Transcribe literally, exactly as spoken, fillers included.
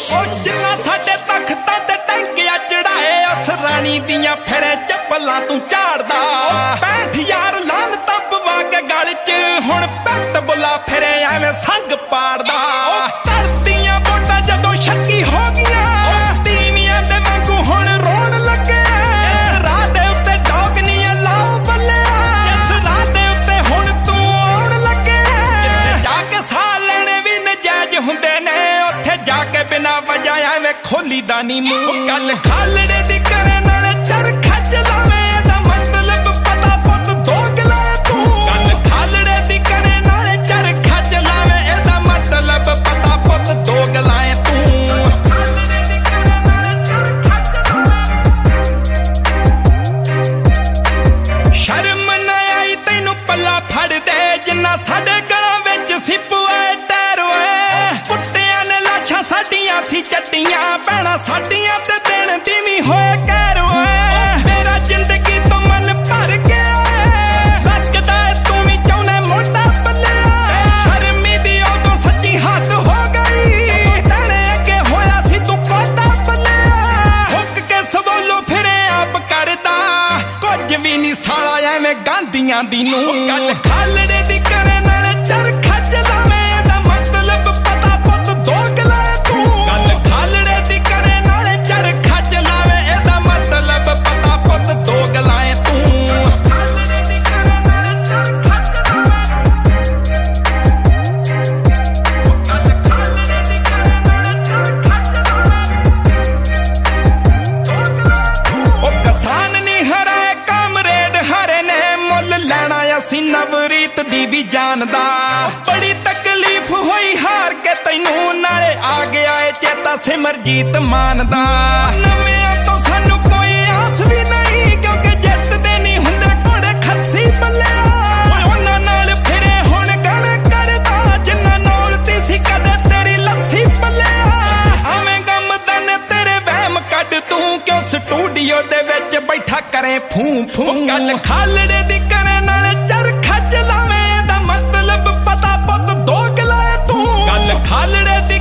जिन्ना साडे तख्तां ते टंकिया चढ़ाए उस रानी दियां फिरे चप्पलां तू झाड़दा पैंठ यार लानतां पवा के गल च हुण पैट बुला फिरे एवें संग पाड़दा धरतियां वोटां जदों शक्की हो गईयां तीवियां दे वांगू हुण रोण लगे इस राह दे उत्ते डॉग नी लाओ बल्ले इस राह दे उत्ते हुण तू आउण लगे जाके साह लेने भी नजायज हुंदे ने उत्थे जाके बिना वजह एवें खोली दा नी मूंह गल खालड़े दी करे नाल चरखा चलावे दा मतलब पता पुत दोगला तू गल खालड़े दी करे नाल चरखा चलावे एदा मतलब पता पुत दोगला तू खालड़े दी करे नाल चरखा चलावे शर्म ना आई तैनू पल्ला फड़ दे जिन्ना साडे गलां विच सिप्पू ऐ टैर ओए कुत्तियां ने लाशां साडियां सी चट्टियां भैणां साडियां ते दिन धीमी होए कैर ओए मेरा जिंदगी तो मन भर गया लगदा है तू भी चाहुंदे मोटा पल्ले शर्मी दी उदों सच्ची हद हो गई तेरे अगे होया सी तू कोटा पल्ले हुक के सवोलो फिरे आप करदा कुछ भी नहीं साला एवें गांधियां दी नूं गल खालड़े दी करे नाल चरखा चलावे दा मतलब पता पुत दोगला तू गल खालड़े दी करे नाल चरखा चलावे एदा मतलब पता पुत दोगला तू खालड़े दी करे नाल चरखा चलावे गल खालड़े दी करे नाल चरखा चलावे दोगला तू ओ किसान नी हराए कामरेड हरे ने मुल लेना असी नवरीत दी भी जानदा बड़ी तकलीफ होई हार के तैनू नाले आ गया ए चेता सिमरजीत मानदा नवियां तो सानू कोई आस भी नहीं क्योंकि जितदे नहीं हुंदे घोड़े खस्सी पल्ले उन्हां नाल फिरे हुण गल करदा जिन्ना नौलती सी कदे तेरी लस्सी पल्ले आवें गमदन तेरे वहम कढ तू क्यों स्टूडियो दे विच बैठा करे फूं फूं गल खालड़े दी करे नाल चरखा चलावे दा मतलब पता पुत दोगला तू गल खालड़े दी